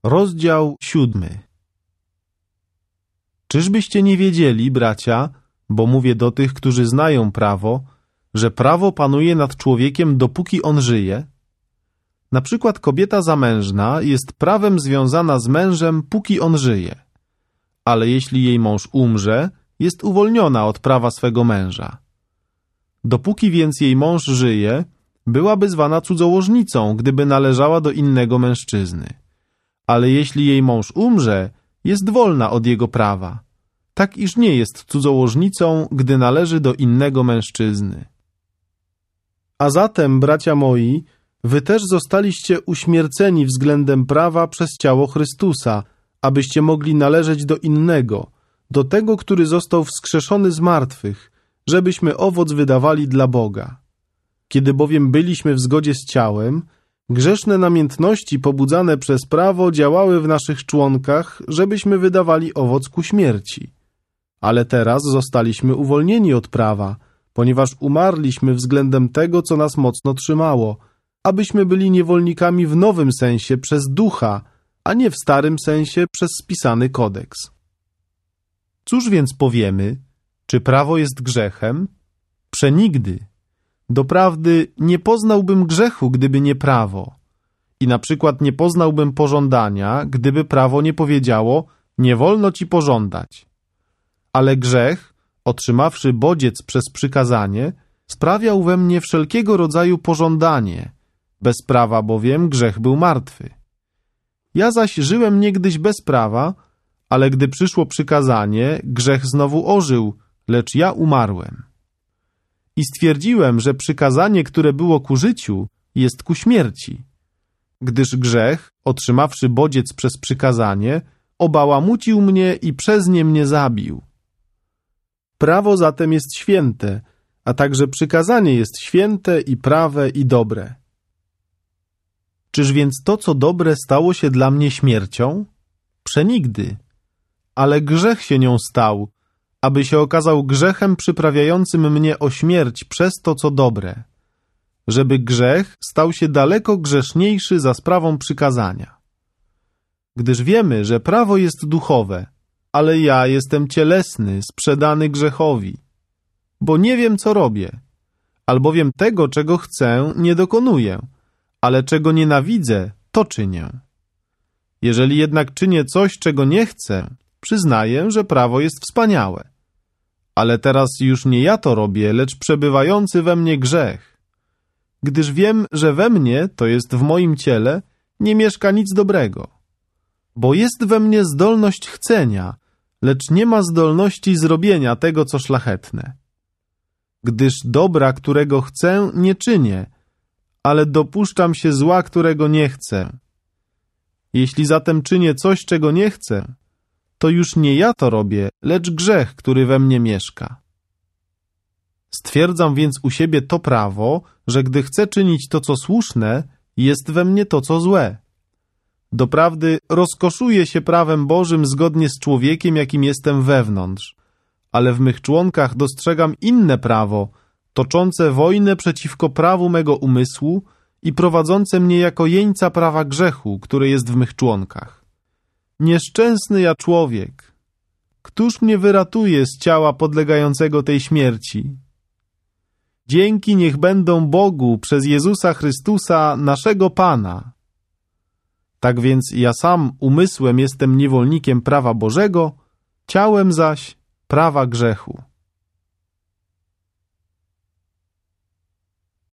Rozdział 7. Czyżbyście nie wiedzieli, bracia, bo mówię do tych, którzy znają prawo, że prawo panuje nad człowiekiem, dopóki on żyje? Na przykład kobieta zamężna jest prawem związana z mężem, póki on żyje. Ale jeśli jej mąż umrze, jest uwolniona od prawa swego męża. Dopóki więc jej mąż żyje, byłaby zwana cudzołożnicą, gdyby należała do innego mężczyzny. Ale jeśli jej mąż umrze, jest wolna od jego prawa, tak iż nie jest cudzołożnicą, gdy należy do innego mężczyzny. A zatem, bracia moi, wy też zostaliście uśmierceni względem prawa przez ciało Chrystusa, abyście mogli należeć do innego, do tego, który został wskrzeszony z martwych, żebyśmy owoc wydawali dla Boga. Kiedy bowiem byliśmy w zgodzie z ciałem, grzeszne namiętności pobudzane przez prawo działały w naszych członkach, żebyśmy wydawali owoc ku śmierci. Ale teraz zostaliśmy uwolnieni od prawa, ponieważ umarliśmy względem tego, co nas mocno trzymało, abyśmy byli niewolnikami w nowym sensie przez ducha, a nie w starym sensie przez spisany kodeks. Cóż więc powiemy? Czy prawo jest grzechem? Przenigdy. Doprawdy nie poznałbym grzechu, gdyby nie prawo. I na przykład nie poznałbym pożądania, gdyby prawo nie powiedziało, nie wolno ci pożądać. Ale grzech, otrzymawszy bodziec przez przykazanie, sprawiał we mnie wszelkiego rodzaju pożądanie. Bez prawa bowiem grzech był martwy. Ja zaś żyłem niegdyś bez prawa, ale gdy przyszło przykazanie, grzech znowu ożył, lecz ja umarłem. I stwierdziłem, że przykazanie, które było ku życiu, jest ku śmierci, gdyż grzech, otrzymawszy bodziec przez przykazanie, obałamucił mnie i przez nie mnie zabił. Prawo zatem jest święte, a także przykazanie jest święte i prawe i dobre. Czyż więc to, co dobre, stało się dla mnie śmiercią? Przenigdy. Ale grzech się nią stał, aby się okazał grzechem przyprawiającym mnie o śmierć przez to, co dobre, żeby grzech stał się daleko grzeszniejszy za sprawą przykazania. Gdyż wiemy, że prawo jest duchowe, ale ja jestem cielesny, sprzedany grzechowi, bo nie wiem, co robię, albowiem tego, czego chcę, nie dokonuję, ale czego nienawidzę, to czynię. Jeżeli jednak czynię coś, czego nie chcę, przyznaję, że prawo jest wspaniałe. Ale teraz już nie ja to robię, lecz przebywający we mnie grzech. Gdyż wiem, że we mnie, to jest w moim ciele, nie mieszka nic dobrego. Bo jest we mnie zdolność chcenia, lecz nie ma zdolności zrobienia tego, co szlachetne. Gdyż dobra, którego chcę, nie czynię, ale dopuszczam się zła, którego nie chcę. Jeśli zatem czynię coś, czego nie chcę, to już nie ja to robię, lecz grzech, który we mnie mieszka. Stwierdzam więc u siebie to prawo, że gdy chcę czynić to, co słuszne, jest we mnie to, co złe. Doprawdy rozkoszuję się prawem Bożym zgodnie z człowiekiem, jakim jestem wewnątrz, ale w mych członkach dostrzegam inne prawo, toczące wojnę przeciwko prawu mego umysłu i prowadzące mnie jako jeńca prawa grzechu, które jest w mych członkach. Nieszczęsny ja człowiek! Któż mnie wyratuje z ciała podlegającego tej śmierci? Dzięki niech będą Bogu przez Jezusa Chrystusa, naszego Pana. Tak więc ja sam umysłem jestem niewolnikiem prawa Bożego, ciałem zaś prawa grzechu.